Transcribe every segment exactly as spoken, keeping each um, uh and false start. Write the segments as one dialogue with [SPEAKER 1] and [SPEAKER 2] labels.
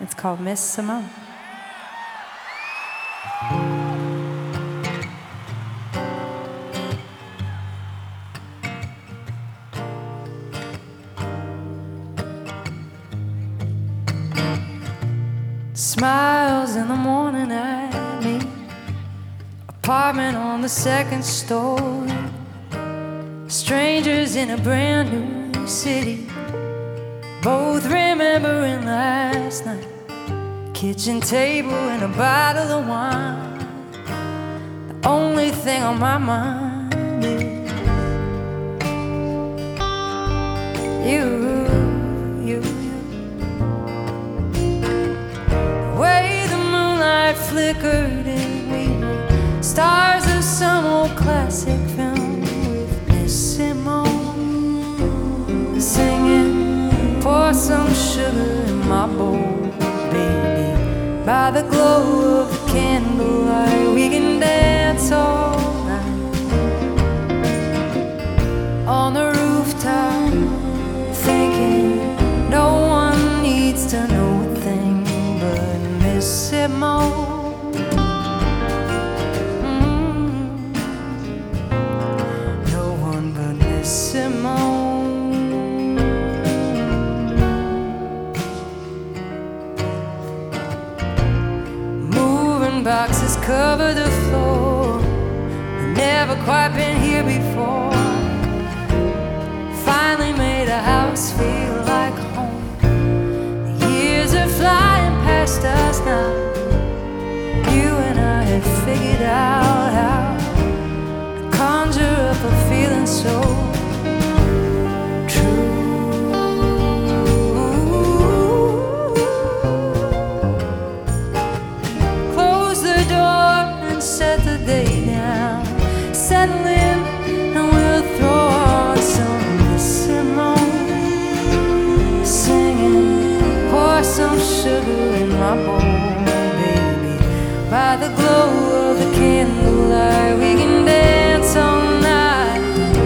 [SPEAKER 1] It's called Miss Simone. Smiles in the morning at me. Apartment on the second story. Strangers in a brand new city. Both remembering last night. Kitchen table and a bottle of wine. The only thing on my mind is you, you, you. The way the moonlight flickered in me. Stars of some old classic film with Miss Simone singing, pour some sugar in my bowl, baby. By the glow of the candlelight, we can dance all night on the rooftop, thinking no one needs to know a thing but Miss Simone. Boxes cover the floor. I've never quite been here before. Finally made a house feel like home. The years are flying past us now. You and I have figured out how to conjure up a feeling so settle in and we'll throw on some Miss Simone singing, pour some sugar in my bowl, baby. By the glow of the candlelight, we can dance all night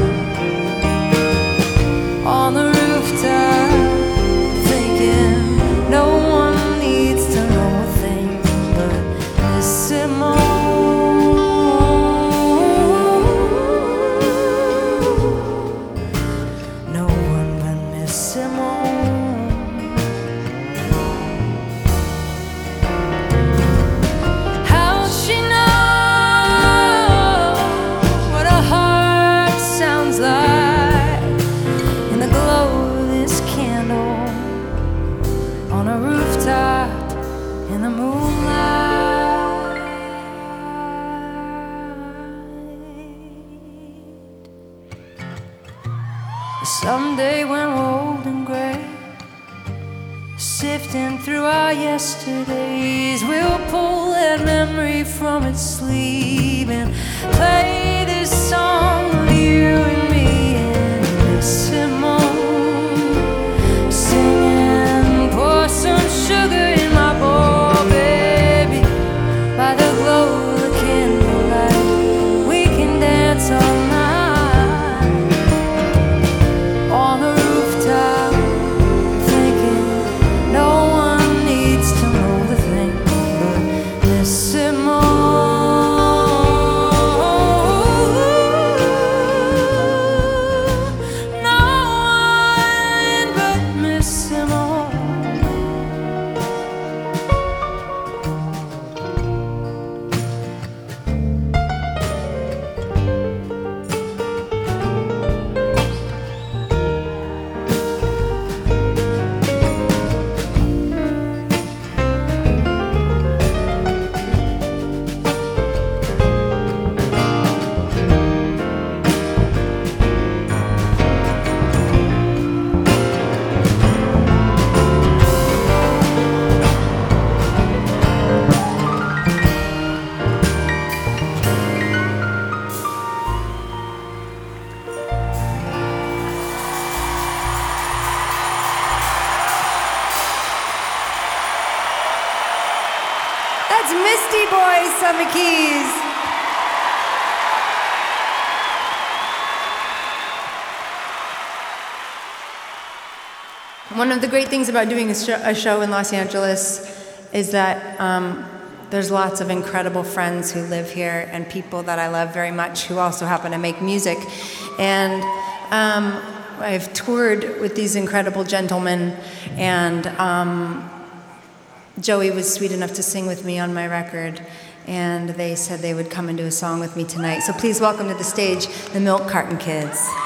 [SPEAKER 1] on the rooftop, thinking no one needs to know a thing but Miss Simone. In the moonlight, someday when we're old and gray, sifting through our yesterdays, we'll pull that memory from its sleeve and play this song of you and me and Miss Simone singing, pour some sugar in my bowl. By the glow of the candlelight, we can dance all night on the rooftop, thinking no one needs to know the thing but Miss Simone. No one but Miss Simone. That's Misty Boys on the keys.
[SPEAKER 2] One of the great things about doing a show, a show in Los Angeles is that um, there's lots of incredible friends who live here and people that I love very much who also happen to make music. And um, I've toured with these incredible gentlemen, and um, Joey was sweet enough to sing with me on my record, and they said they would come and do a song with me tonight. So please welcome to the stage the Milk Carton Kids.